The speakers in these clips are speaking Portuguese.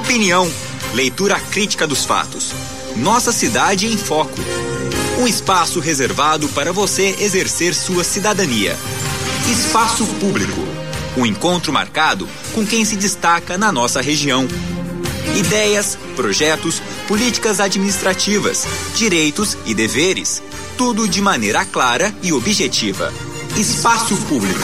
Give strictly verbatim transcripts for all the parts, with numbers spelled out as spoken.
Opinião, leitura crítica dos fatos. Nossa cidade em foco. Um espaço reservado para você exercer sua cidadania. Espaço Público. Um encontro marcado com quem se destaca na nossa região. Ideias, projetos, políticas administrativas, direitos e deveres. Tudo de maneira clara e objetiva. Espaço Público.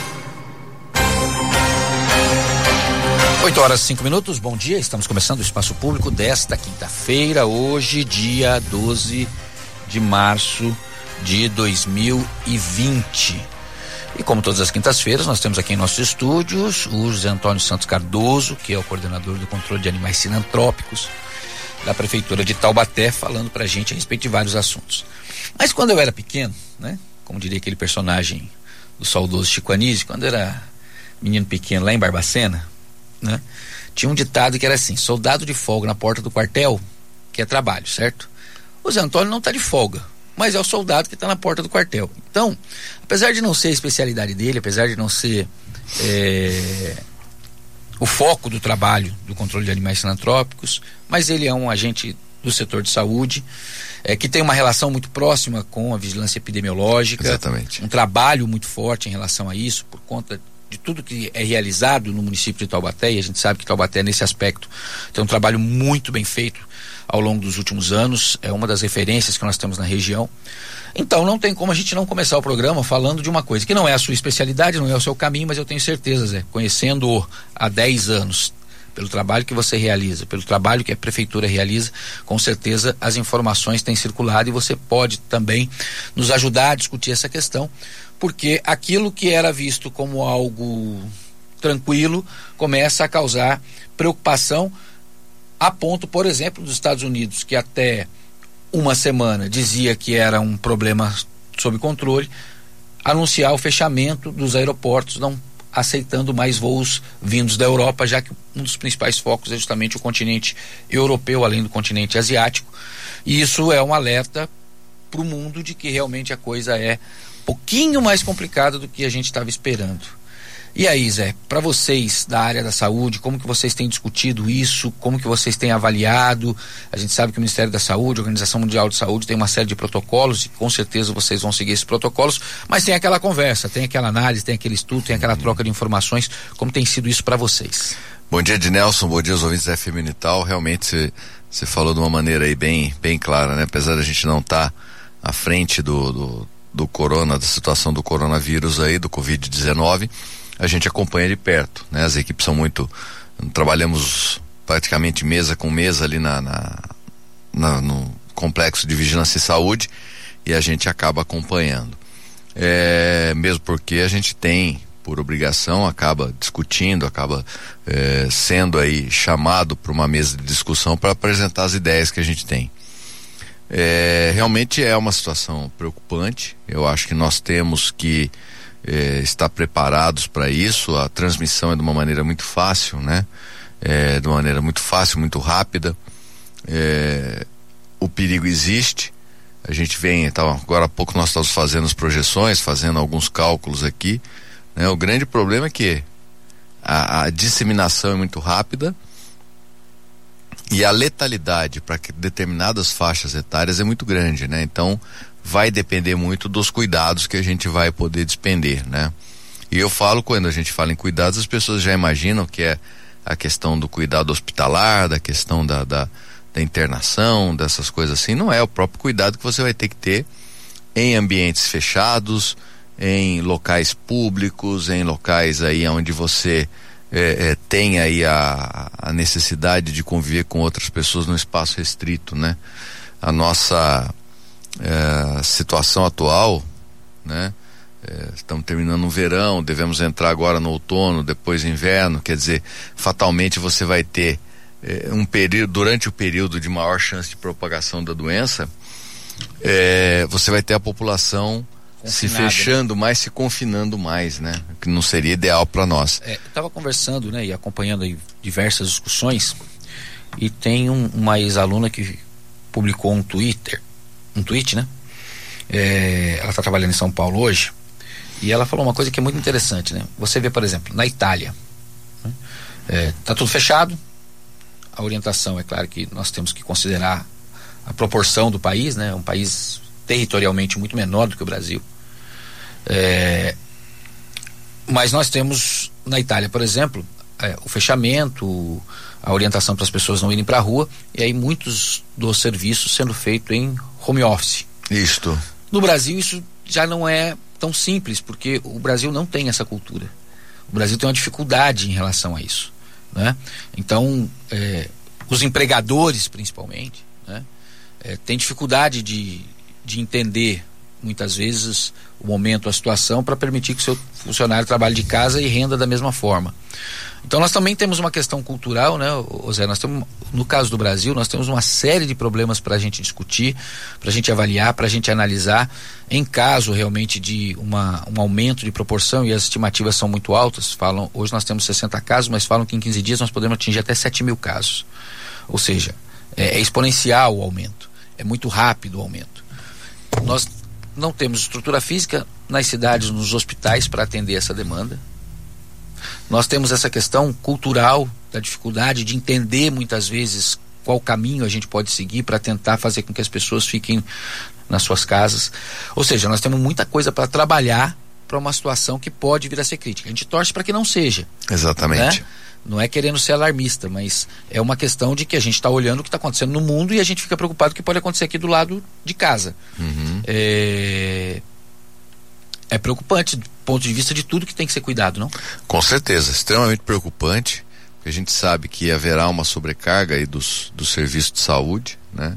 oito horas e cinco minutos, bom dia, estamos começando o Espaço Público desta quinta-feira, hoje, dia doze de março de dois mil e vinte. E como todas as quintas-feiras, nós temos aqui em nossos estúdios o José Antônio Santos Cardoso, que é o coordenador do controle de animais sinantrópicos da Prefeitura de Taubaté, falando pra gente a respeito de vários assuntos. Mas quando eu era pequeno, né, como diria aquele personagem do saudoso Chico Anísio, quando eu era menino pequeno lá em Barbacena, né? Tinha um ditado que era assim: soldado de folga na porta do quartel, que é trabalho, certo? O Zé Antônio não está de folga, mas é o soldado que está na porta do quartel. Então, apesar de não ser a especialidade dele, apesar de não ser é, o foco do trabalho do controle de animais sinantrópicos, mas ele é um agente do setor de saúde, é, que tem uma relação muito próxima com a vigilância epidemiológica. Exatamente. Um trabalho muito forte em relação a isso, por conta de tudo que é realizado no município de Taubaté, e a gente sabe que Taubaté, nesse aspecto, tem um trabalho muito bem feito ao longo dos últimos anos, é uma das referências que nós temos na região. Então não tem como a gente não começar o programa falando de uma coisa que não é a sua especialidade, não é o seu caminho, mas eu tenho certeza, Zé, conhecendo-o há dez anos, pelo trabalho que você realiza, pelo trabalho que a prefeitura realiza, com certeza as informações têm circulado e você pode também nos ajudar a discutir essa questão, porque aquilo que era visto como algo tranquilo começa a causar preocupação, a ponto, por exemplo, dos Estados Unidos, que até uma semana dizia que era um problema sob controle, anunciar o fechamento dos aeroportos, não aceitando mais voos vindos da Europa, já que um dos principais focos é justamente o continente europeu, além do continente asiático, e isso é um alerta para o mundo de que realmente a coisa é um pouquinho mais complicada do que a gente estava esperando. E aí, Zé, para vocês da área da saúde, como que vocês têm discutido isso, como que vocês têm avaliado? A gente sabe que o Ministério da Saúde, a Organização Mundial de Saúde tem uma série de protocolos e com certeza vocês vão seguir esses protocolos, mas tem aquela conversa, tem aquela análise, tem aquele estudo, tem aquela troca de informações. Como tem sido isso para vocês? Bom dia, Ednelson, bom dia aos ouvintes da F M Unital. Realmente você falou de uma maneira aí bem, bem clara, né? Apesar da gente não estar tá à frente do, do, do corona, da situação do coronavírus aí, do covid dezenove, a gente acompanha de perto, né? As equipes são muito, trabalhamos praticamente mesa com mesa ali na, na, na no complexo de vigilância e saúde, e a gente acaba acompanhando, é, mesmo porque a gente tem, por obrigação, acaba discutindo, acaba é, sendo aí chamado para uma mesa de discussão para apresentar as ideias que a gente tem. É, realmente é uma situação preocupante. Eu acho que nós temos que É, estar preparados para isso. A transmissão é de uma maneira muito fácil, né? É, de uma maneira muito fácil, muito rápida. É, o perigo existe. A gente vem, então, agora há pouco nós estamos fazendo as projeções, fazendo alguns cálculos aqui, né? O grande problema é que a, a disseminação é muito rápida e a letalidade para determinadas faixas etárias é muito grande, né? Então vai depender muito dos cuidados que a gente vai poder despender, né? E eu falo, quando a gente fala em cuidados, as pessoas já imaginam que é a questão do cuidado hospitalar, da questão da, da, da internação, dessas coisas assim. Não é o próprio cuidado que você vai ter que ter em ambientes fechados, em locais públicos, em locais aí onde você é, é, tem aí a, a necessidade de conviver com outras pessoas num espaço restrito, né? A nossa É, situação atual, né? É, estamos terminando o verão, devemos entrar agora no outono, depois inverno, quer dizer, fatalmente você vai ter é, um período, durante o período de maior chance de propagação da doença, é, você vai ter a população confinada, se fechando mais, se confinando mais, né? Que não seria ideal para nós. É, eu estava conversando, né, e acompanhando aí diversas discussões, e tem um, uma ex-aluna que publicou um Twitter um tweet, né? É, ela está trabalhando em São Paulo hoje e ela falou uma coisa que é muito interessante, né? Você vê, por exemplo, na Itália, né? É, tá tudo fechado, a orientação, é claro que nós temos que considerar a proporção do país, né? Um país territorialmente muito menor do que o Brasil. É, mas nós temos na Itália, por exemplo, é, o fechamento, a orientação para as pessoas não irem para a rua, e aí muitos dos serviços sendo feitos em home office. Isto. No Brasil isso já não é tão simples, porque o Brasil não tem essa cultura. O Brasil tem uma dificuldade em relação a isso, né? Então, é, os empregadores principalmente, né, é, têm dificuldade de, de entender muitas vezes o momento, a situação, para permitir que o seu funcionário trabalhe de casa e renda da mesma forma. Então nós também temos uma questão cultural, né, Zé? Nós temos, no caso do Brasil, nós temos uma série de problemas para a gente discutir, para a gente avaliar, para a gente analisar. Em caso realmente de uma, um aumento de proporção, e as estimativas são muito altas, falam, hoje nós temos sessenta casos, mas falam que em quinze dias nós podemos atingir até sete mil casos. Ou seja, é, é exponencial o aumento, é muito rápido o aumento. Nós não temos estrutura física nas cidades, nos hospitais, para atender essa demanda. Nós temos essa questão cultural da dificuldade de entender muitas vezes qual caminho a gente pode seguir para tentar fazer com que as pessoas fiquem nas suas casas. Ou seja, nós temos muita coisa para trabalhar para uma situação que pode vir a ser crítica. A gente torce para que não seja. Exatamente. Né? Não é querendo ser alarmista, mas é uma questão de que a gente está olhando o que está acontecendo no mundo e a gente fica preocupado com o que pode acontecer aqui do lado de casa. Uhum. É... é preocupante do ponto de vista de tudo que tem que ser cuidado, não? Com certeza, extremamente preocupante, porque a gente sabe que haverá uma sobrecarga aí dos, dos serviços de saúde, né?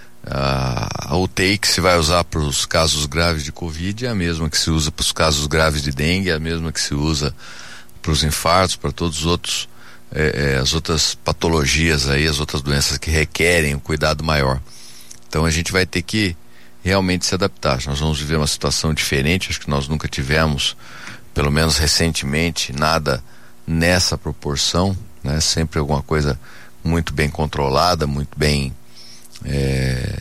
A, a U T I que se vai usar para os casos graves de Covid é a mesma que se usa para os casos graves de dengue, é a mesma que se usa para os infartos, para todos os outros, é, é, as outras patologias aí, as outras doenças que requerem um cuidado maior. Então a gente vai ter que realmente se adaptar. Nós vamos viver uma situação diferente, acho que nós nunca tivemos, pelo menos recentemente, nada nessa proporção, né? Sempre alguma coisa muito bem controlada, muito bem é,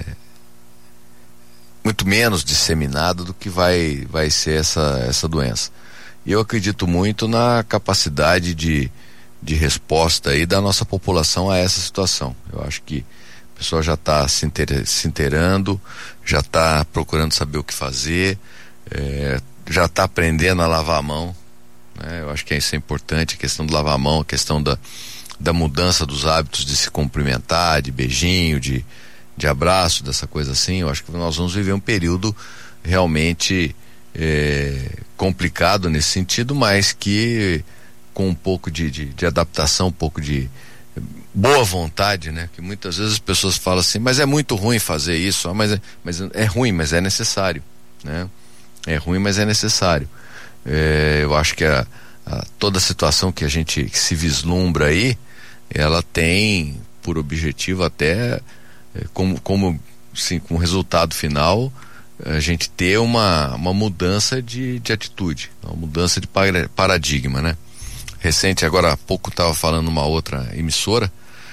muito menos disseminada do que vai, vai ser essa, essa doença. E eu acredito muito na capacidade de, de resposta aí da nossa população a essa situação. Eu acho que o pessoal já está se, inter, se inteirando, já está procurando saber o que fazer, é, já está aprendendo a lavar a mão, né? Eu acho que isso é importante, a questão do lavar a mão, a questão da, da mudança dos hábitos de se cumprimentar, de beijinho, de, de abraço, dessa coisa assim. Eu acho que nós vamos viver um período realmente é, complicado nesse sentido, mas que com um pouco de, de, de adaptação, um pouco de boa vontade, né? Que muitas vezes as pessoas falam assim, mas é muito ruim fazer isso, mas é, mas é ruim, mas é necessário, né? É ruim, mas é necessário. É, eu acho que a, a, toda a situação que a gente que se vislumbra aí, ela tem por objetivo até é, como, como sim, como resultado final, a gente ter uma, uma mudança de, de atitude, uma mudança de paradigma, né? Recente, agora há pouco estava falando numa outra emissora,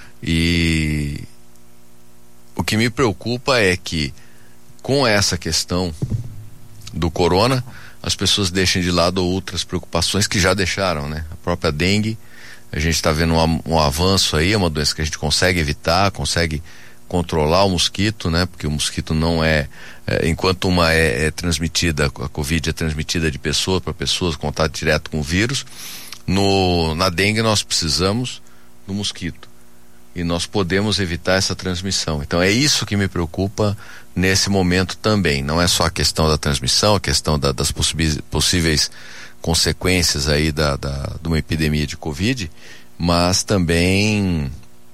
e o que me preocupa é que com essa questão do corona, as pessoas deixem de lado outras preocupações que já deixaram, né? A própria dengue, a gente está vendo um, um avanço aí, é uma doença que a gente consegue evitar, consegue controlar o mosquito, né? Porque o mosquito não é, é enquanto uma é, é transmitida, a Covid é transmitida de pessoa para pessoa, contato direto com o vírus. No, na dengue nós precisamos do mosquito e nós podemos evitar essa transmissão. Então é isso que me preocupa nesse momento também. Não é só a questão da transmissão, a questão da, das possíveis, possíveis consequências aí da, da, de uma epidemia de Covid, mas também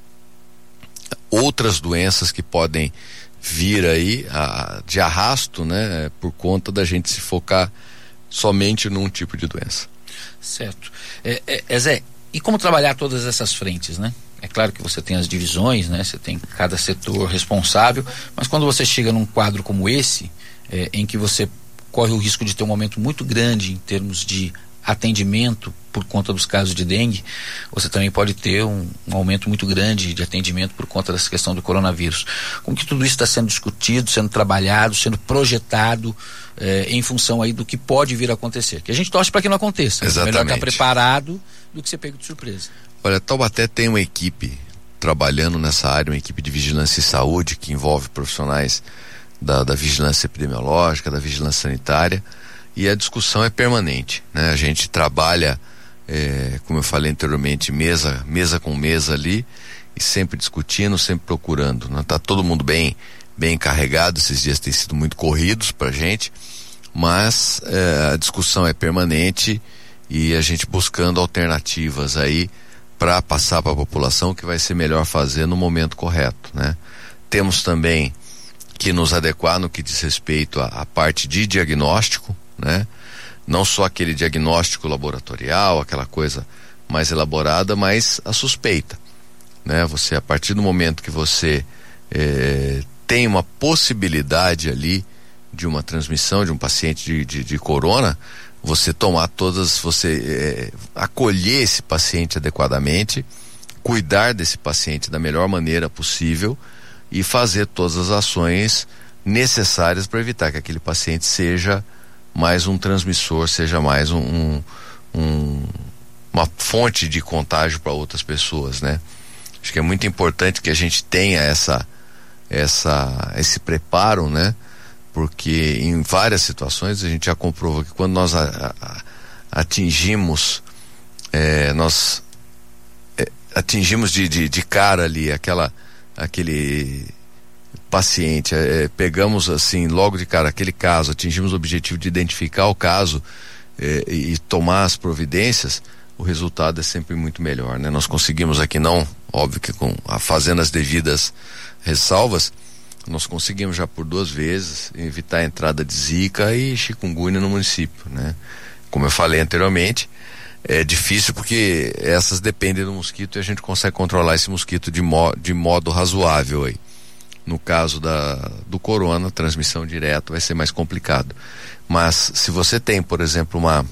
outras doenças que podem vir aí a, de arrasto, né? Por conta da gente se focar somente num tipo de doença. Certo. É, é, é Zé, e como trabalhar todas essas frentes, né? É claro que você tem as divisões, né? Você tem cada setor responsável, mas quando você chega num quadro como esse, é, em que você corre o risco de ter um aumento muito grande em termos de atendimento por conta dos casos de dengue, você também pode ter um, um aumento muito grande de atendimento por conta dessa questão do coronavírus. Como que tudo isso está sendo discutido, sendo trabalhado, sendo projetado eh, em função aí do que pode vir a acontecer? Que a gente torce para que não aconteça. Exatamente. É melhor estar preparado do que ser pego de surpresa. Olha, Taubaté tem uma equipe trabalhando nessa área, uma equipe de vigilância e saúde que envolve profissionais da, da vigilância epidemiológica, da vigilância sanitária, e a discussão é permanente, né? A gente trabalha, é, como eu falei anteriormente, mesa, mesa com mesa ali, e sempre discutindo, sempre procurando, né? Tá todo mundo bem, bem encarregado, esses dias têm sido muito corridos pra gente, mas é, a discussão é permanente e a gente buscando alternativas aí para passar para a população o que vai ser melhor fazer no momento correto, né? Temos também que nos adequar no que diz respeito à, à parte de diagnóstico, né? Não só aquele diagnóstico laboratorial, aquela coisa mais elaborada, mas a suspeita, né? Você, a partir do momento que você eh, tem uma possibilidade ali de uma transmissão de um paciente de, de, de corona, você tomar todas, você eh, acolher esse paciente adequadamente, cuidar desse paciente da melhor maneira possível e fazer todas as ações necessárias para evitar que aquele paciente seja mais um transmissor, seja mais um, um, um uma fonte de contágio para outras pessoas, né? Acho que é muito importante que a gente tenha essa, essa, esse preparo, né? Porque em várias situações a gente já comprovou que quando nós a, a, atingimos, é, nós é, atingimos de, de, de cara ali aquela, aquele paciente, é, pegamos assim logo de cara aquele caso, atingimos o objetivo de identificar o caso é, e tomar as providências, o resultado é sempre muito melhor, né? Nós conseguimos aqui, não, óbvio que com a, fazendo as devidas ressalvas, nós conseguimos já por duas vezes evitar a entrada de zika e chikungunya no município, né? Como eu falei anteriormente, é difícil porque essas dependem do mosquito e a gente consegue controlar esse mosquito de, mo de modo razoável aí. No caso da, do corona, transmissão direta vai ser mais complicado. Mas se você tem, por exemplo, uma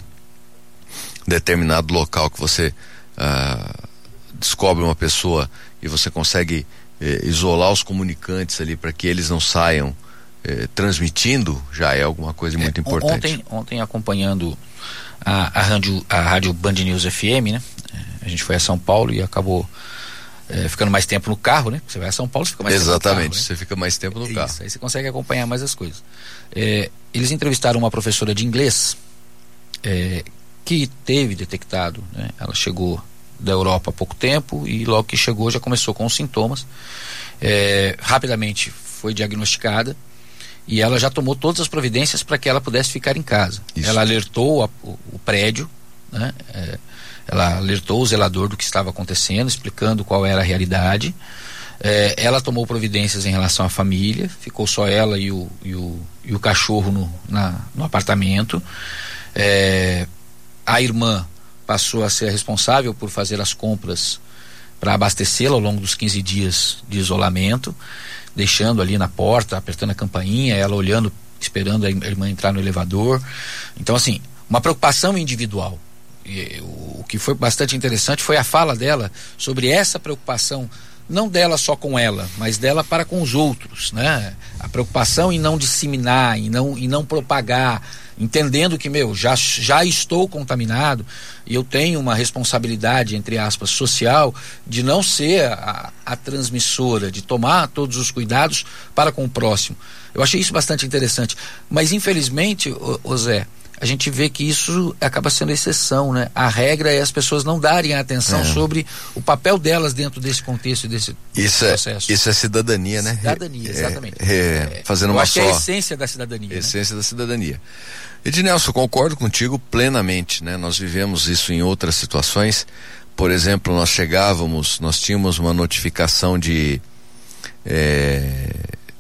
determinado local que você ah, descobre uma pessoa e você consegue eh, isolar os comunicantes ali para que eles não saiam eh, transmitindo, já é alguma coisa é, muito importante. Ontem, ontem acompanhando a, a, rádio, a rádio Band News F M, né? A gente foi a São Paulo e acabou É, ficando mais tempo no carro, né? Você vai a São Paulo, você fica mais Exatamente, tempo no carro. Exatamente, você né? fica mais tempo no Isso, carro. Aí você consegue acompanhar mais as coisas. É, eles entrevistaram uma professora de inglês é, que teve detectado, né? Ela chegou da Europa há pouco tempo e logo que chegou já começou com os sintomas. É, rapidamente foi diagnosticada e ela já tomou todas as providências para que ela pudesse ficar em casa. Isso. Ela alertou a, o, o prédio, né? É, ela alertou o zelador do que estava acontecendo, explicando qual era a realidade. É, ela tomou providências em relação à família, ficou só ela e o, e o, e o cachorro no, na, no apartamento. É, a irmã passou a ser responsável por fazer as compras para abastecê-la ao longo dos quinze dias de isolamento, deixando ali na porta, apertando a campainha, ela olhando, esperando a irmã entrar no elevador. Então, assim, uma preocupação individual. E, o, o que foi bastante interessante foi a fala dela sobre essa preocupação, não dela só com ela, mas dela para com os outros, né? A preocupação em não disseminar, em não, em não propagar, entendendo que, meu, já, já estou contaminado e eu tenho uma responsabilidade, entre aspas, social, de não ser a, a transmissora, de tomar todos os cuidados para com o próximo. Eu achei isso bastante interessante, mas infelizmente, ô, ô Zé, a gente vê que isso acaba sendo exceção, né? A regra é as pessoas não darem atenção é. sobre o papel delas dentro desse contexto e desse isso processo. É, isso é cidadania, né? Cidadania, exatamente. É, é, fazendo Eu uma acho só... que é a essência da cidadania. A essência né? da cidadania. Ednelson, concordo contigo plenamente, né? Nós vivemos isso em outras situações. Por exemplo, nós chegávamos, nós tínhamos uma notificação de é,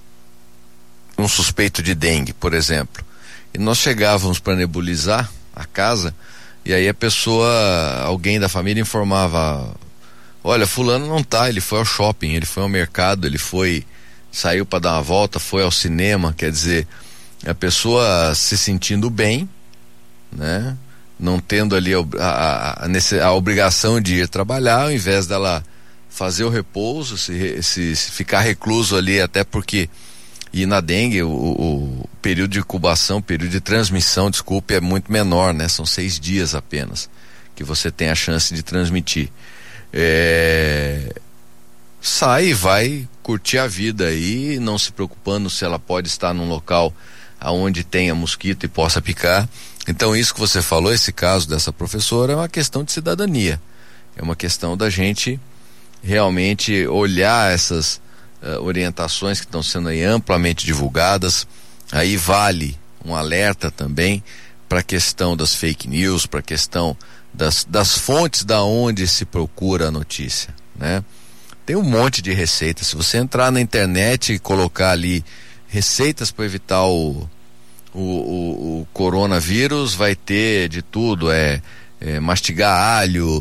um suspeito de dengue, por exemplo. E nós chegávamos para nebulizar a casa e aí a pessoa, alguém da família informava: olha, fulano não tá, ele foi ao shopping, ele foi ao mercado, ele foi, saiu para dar uma volta, foi ao cinema. Quer dizer, a pessoa se sentindo bem, né? Não tendo ali a, a, a, a obrigação de ir trabalhar, ao invés dela fazer o repouso, se, se, se ficar recluso ali, até porque e na dengue o, o período de incubação, o período de transmissão, desculpe, é muito menor, né? São seis dias apenas que você tem a chance de transmitir. É... sai e vai curtir a vida aí, não se preocupando se ela pode estar num local aonde tenha mosquito e possa picar. Então isso que você falou, esse caso dessa professora, é uma questão de cidadania, é uma questão da gente realmente olhar essas uh, orientações que estão sendo aí amplamente divulgadas. Aí vale um alerta também para a questão das fake news, para a questão das, das fontes da onde se procura a notícia, né? Tem um monte de receitas. Se você entrar na internet e colocar ali receitas para evitar o, o, o, o coronavírus, vai ter de tudo, é, é mastigar alho,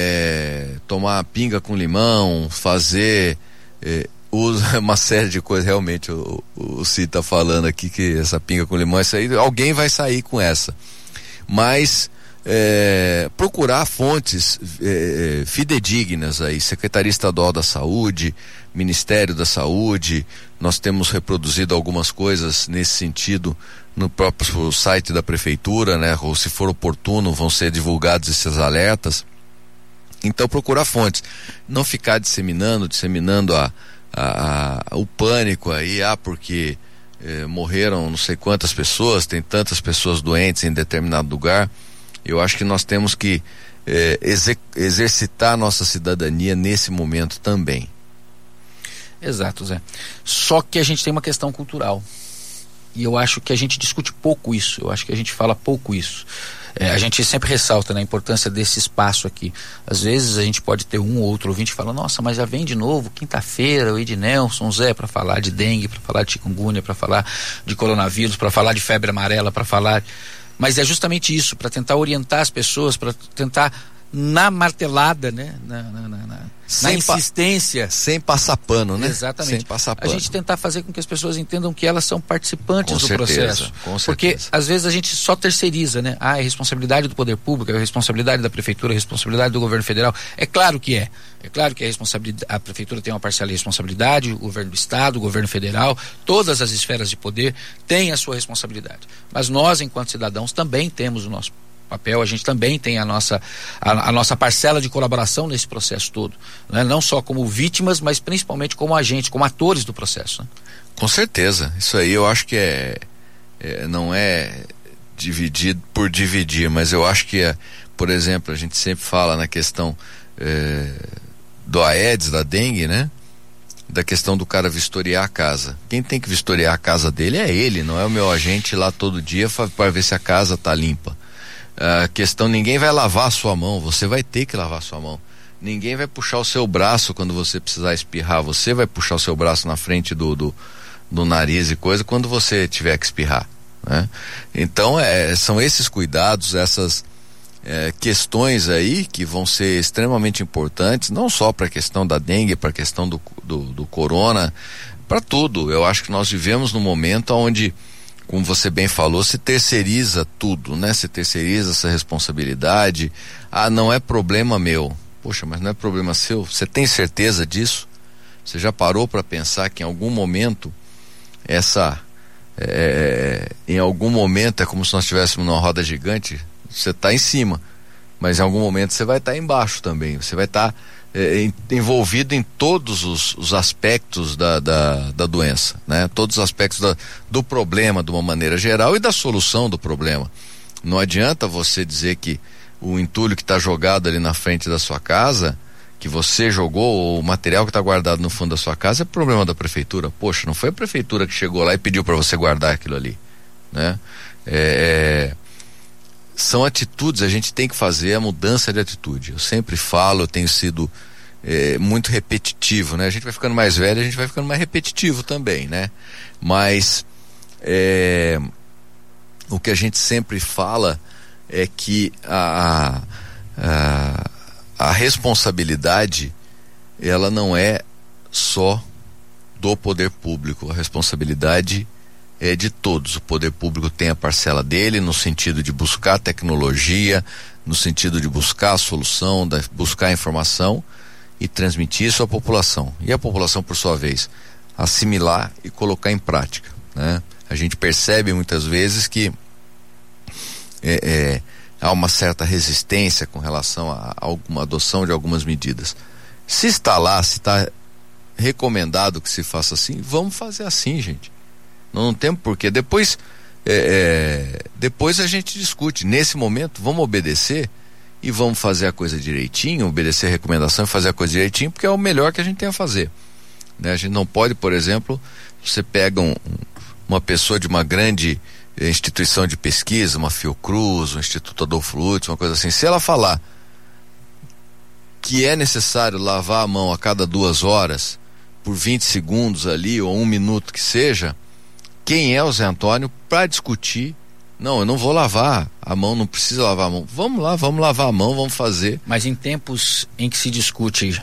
é, tomar pinga com limão, fazer é, usa uma série de coisas. Realmente o, o Cid está falando aqui que essa pinga com limão, isso aí, alguém vai sair com essa, mas é, procurar fontes é, fidedignas aí, Secretaria Estadual da Saúde, Ministério da Saúde. Nós temos reproduzido algumas coisas nesse sentido no próprio site da prefeitura, né? Ou se for oportuno vão ser divulgados esses alertas. Então procurar fontes, não ficar disseminando, disseminando a, a, a, o pânico aí, ah, porque eh, morreram não sei quantas pessoas, tem tantas pessoas doentes em determinado lugar. Eu acho que nós temos que eh, exer, exercitar nossa cidadania nesse momento também. Exato, Zé. Só que a gente tem uma questão cultural. E eu acho que a gente discute pouco isso, eu acho que a gente fala pouco isso. É, a gente sempre ressalta, né, a importância desse espaço aqui. Às vezes a gente pode ter um ou outro ouvinte que fala, nossa, mas já vem de novo, quinta-feira, o Ednelson, Zé, para falar de dengue, para falar de chikungunya, para falar de coronavírus, para falar de febre amarela, para falar... Mas é justamente isso, para tentar orientar as pessoas, para tentar, na martelada, né, na, na, na, na, na insistência, pa sem passar pano, né? Exatamente. Sem passar pano. A gente tentar fazer com que as pessoas entendam que elas são participantes com do certeza, processo. Com certeza. Porque às vezes a gente só terceiriza, né? Ah, é responsabilidade do poder público, é responsabilidade da prefeitura, é responsabilidade do governo federal. É claro que é. É claro que a responsabilidade, a prefeitura tem uma parcela de responsabilidade, o governo do estado, o governo federal, todas as esferas de poder têm a sua responsabilidade. Mas nós, enquanto cidadãos, também temos o nosso papel, a gente também tem a nossa, a, a nossa parcela de colaboração nesse processo todo, né? Não só como vítimas, mas principalmente como agentes, como atores do processo, né? Com certeza, isso aí eu acho que é, é não é dividido por dividir, mas eu acho que é, por exemplo, a gente sempre fala na questão é, do Aedes, da dengue, né? Da questão do cara vistoriar a casa. Quem tem que vistoriar a casa dele é ele, não é o meu agente lá todo dia para ver se a casa tá limpa. A questão, ninguém vai lavar a sua mão, você vai ter que lavar a sua mão. Ninguém vai puxar o seu braço quando você precisar espirrar, você vai puxar o seu braço na frente do, do, do nariz e coisa quando você tiver que espirrar, né? Então é, são esses cuidados, essas é, questões aí que vão ser extremamente importantes, não só para a questão da dengue, para a questão do, do, do corona, para tudo. Eu acho que nós vivemos num momento onde, como você bem falou, se terceiriza tudo, né? Se terceiriza essa responsabilidade. Ah, não é problema meu. Poxa, mas não é problema seu? Você tem certeza disso? Você já parou para pensar que em algum momento essa é, em algum momento é como se nós estivéssemos numa roda gigante? Você está em cima, mas em algum momento você vai estar tá embaixo também. Você vai estar tá, é, envolvido em todos os, os aspectos da, da, da doença, né? Todos os aspectos da, do problema de uma maneira geral e da solução do problema. Não adianta você dizer que o entulho que está jogado ali na frente da sua casa, que você jogou, ou o material que está guardado no fundo da sua casa, é problema da prefeitura. Poxa, não foi a prefeitura que chegou lá e pediu para você guardar aquilo ali, né? É, são atitudes, a gente tem que fazer a mudança de atitude. Eu sempre falo, eu tenho sido é, muito repetitivo, né? A gente vai ficando mais velho, a gente vai ficando mais repetitivo também, né? Mas é, o que a gente sempre fala é que a, a, a responsabilidade, ela não é só do poder público, a responsabilidade é de todos. O poder público tem a parcela dele no sentido de buscar tecnologia, no sentido de buscar a solução, de buscar a informação e transmitir isso à população. E a população, por sua vez, assimilar e colocar em prática, né? A gente percebe muitas vezes que é, é, há uma certa resistência com relação a alguma adoção de algumas medidas. Se está lá, se está recomendado que se faça assim, vamos fazer assim, gente. Não, não temos porquê. Depois, é, é, depois a gente discute. Nesse momento, vamos obedecer e vamos fazer a coisa direitinho, obedecer a recomendação e fazer a coisa direitinho, porque é o melhor que a gente tem a fazer. Né? A gente não pode, por exemplo, você pega um, uma pessoa de uma grande instituição de pesquisa, uma Fiocruz, um Instituto Adolfo Lutz, uma coisa assim, se ela falar que é necessário lavar a mão a cada duas horas, por vinte segundos ali, ou um minuto que seja, quem é o Zé Antônio para discutir? Não, eu não vou lavar a mão, não precisa lavar a mão. Vamos lá, vamos lavar a mão, vamos fazer. Mas em tempos em que se discute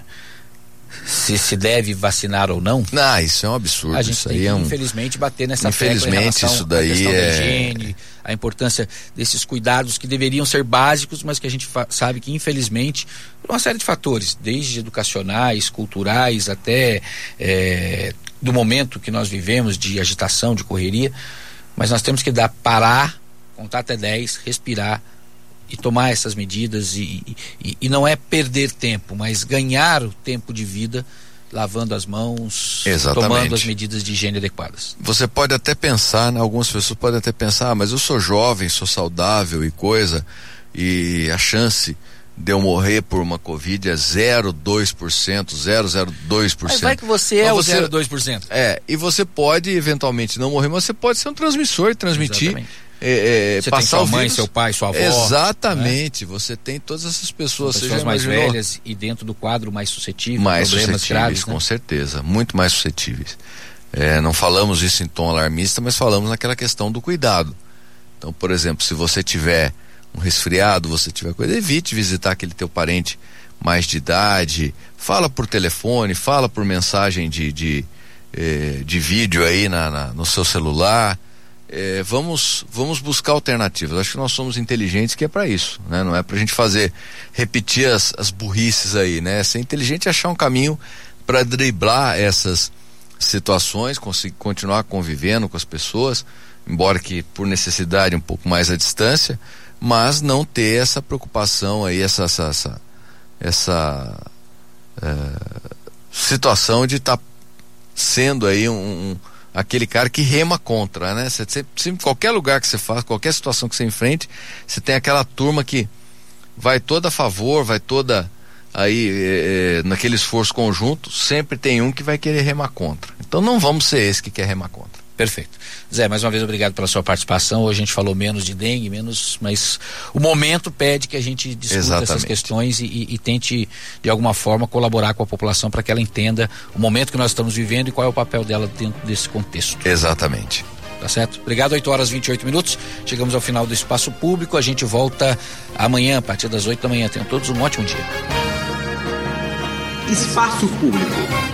se se deve vacinar ou não, ah, isso é um absurdo. A gente isso tem aí que, é um... infelizmente, bater nessa infelizmente, tecla em isso daí à questão é... da higiene, a importância desses cuidados que deveriam ser básicos, mas que a gente sabe que, infelizmente, por uma série de fatores, desde educacionais, culturais, até é, do momento que nós vivemos de agitação, de correria, mas nós temos que dar, parar, contar até dez, respirar e tomar essas medidas e, e, e não é perder tempo, mas ganhar o tempo de vida lavando as mãos, exatamente, tomando as medidas de higiene adequadas. Você pode até pensar, né, algumas pessoas podem até pensar, ah, mas eu sou jovem, sou saudável e coisa, e a chance de eu morrer por uma Covid é zero vírgula dois por cento, zero vírgula zero dois por cento. Mas vai que você é o zero vírgula dois por cento. É, e você pode eventualmente não morrer, mas você pode ser um transmissor e transmitir. Exatamente. É, é, você passar tem sua o mãe, vírus. Seu pai, sua avó. Exatamente, né? Você tem todas essas pessoas, pessoas mais velhas e dentro do quadro mais suscetíveis, mais problemas suscetíveis, graves, com né? certeza, muito mais suscetíveis. É, não falamos isso em tom alarmista, mas falamos naquela questão do cuidado. Então, por exemplo, se você tiver um resfriado, você tiver coisa, evite visitar aquele teu parente mais de idade, fala por telefone, fala por mensagem de, de, eh, de vídeo aí na, na, no seu celular. É, vamos, vamos buscar alternativas. Acho que nós somos inteligentes, que é para isso, né? Não é pra gente fazer, repetir as, as burrices aí, né? Ser inteligente e achar um caminho para driblar essas situações, conseguir continuar convivendo com as pessoas, embora que por necessidade um pouco mais à distância, mas não ter essa preocupação aí, essa essa, essa, essa é, situação de estar tá sendo aí um, um aquele cara que rema contra, né? Você, você, qualquer lugar que você faz, qualquer situação que você enfrente, você tem aquela turma que vai toda a favor, vai toda aí é, naquele esforço conjunto, sempre tem um que vai querer remar contra. Então não vamos ser esse que quer remar contra. Perfeito. Zé, mais uma vez obrigado pela sua participação. Hoje a gente falou menos de dengue, menos, mas o momento pede que a gente discuta Exatamente. essas questões e, e, e tente de alguma forma colaborar com a população para que ela entenda o momento que nós estamos vivendo e qual é o papel dela dentro desse contexto. Exatamente. Tá certo? Obrigado, oito horas e vinte e oito minutos. Chegamos ao final do Espaço Público. A gente volta amanhã, a partir das oito da manhã. Tenham todos um ótimo dia. Espaço Público.